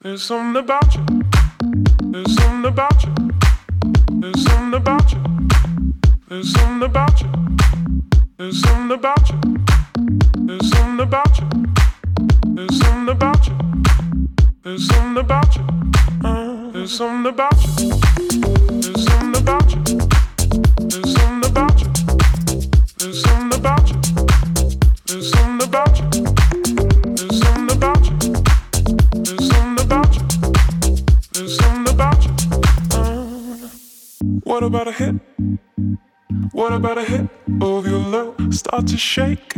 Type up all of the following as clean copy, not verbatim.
There's something about you. There's something about you. There's something about you. There's something about you. There's something about you. There's something about you. There's something about you. There's something about you. There's something about you. There's something about you. There's something about you. There's something about you. There's something about you. There's something about you. There's something about you. There's something about you. What about a hit? What about a hit of your love? Start to shake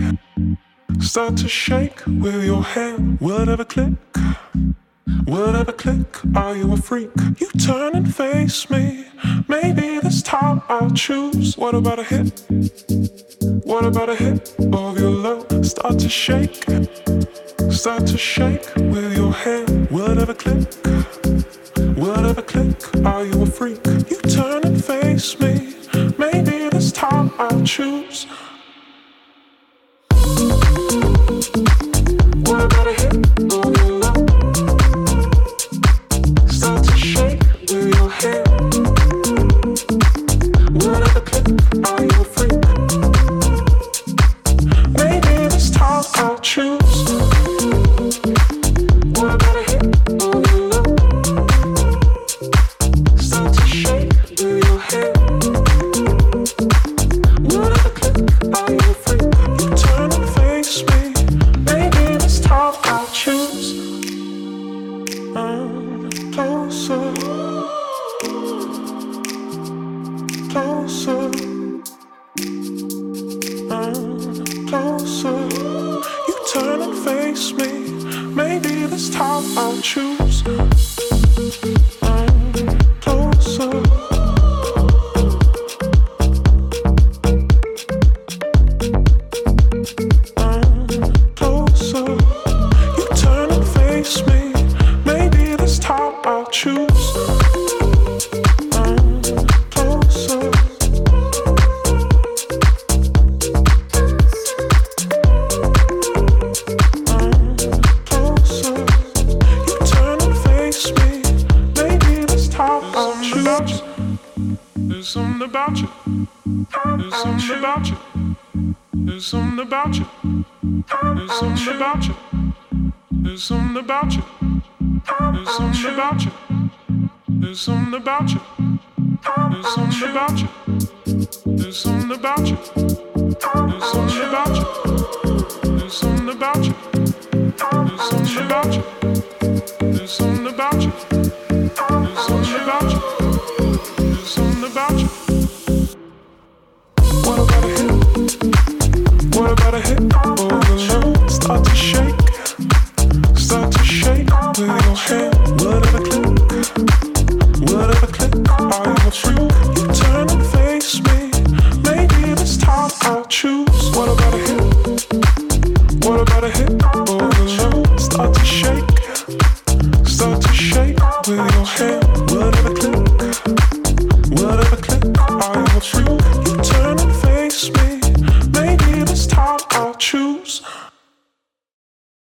with your hand. Will it ever click? Will it ever click? Are you a freak? You turn and face me. Maybe this time I'll choose. What about a hit? What about a hit of your love? Start to shake with your hand. Will it ever click? Will it ever click? Are you a freak? You turn and face me. Maybe this time I'll choose. What about a hit of your love? Start to shake with your hand. Will it ever click? Are you a freak? Maybe this time I'll choose. What about a hit of your love? Start to shake with your hand. Will it ever click? Are you a freak? You turn and face me. Maybe this time I'll choose. Closer, closer, closer. You turn and face me. Maybe this time I'll choose. Closer. Closer. You turn and face me. Maybe this time I'll choose. Closer. Closer. You turn and face me. Maybe this time I'll choose. There's something about you. There's something about you. There's something about you. There's something about you. There's something about you. There's something about you. There's something about you. There's something about you. There's something about you. There's something about you. There's something about you. There's something about you. There's something about you. There's something about you. There's something about you. What about a hit? What about a hit? Oh, start to shake. Start to shake with your hand. Will it ever click? Will it ever click? Are you a freak? You turn and face me. Maybe this time I'll choose. What about a hit? What about a hit? Oh, start to shake with your hand.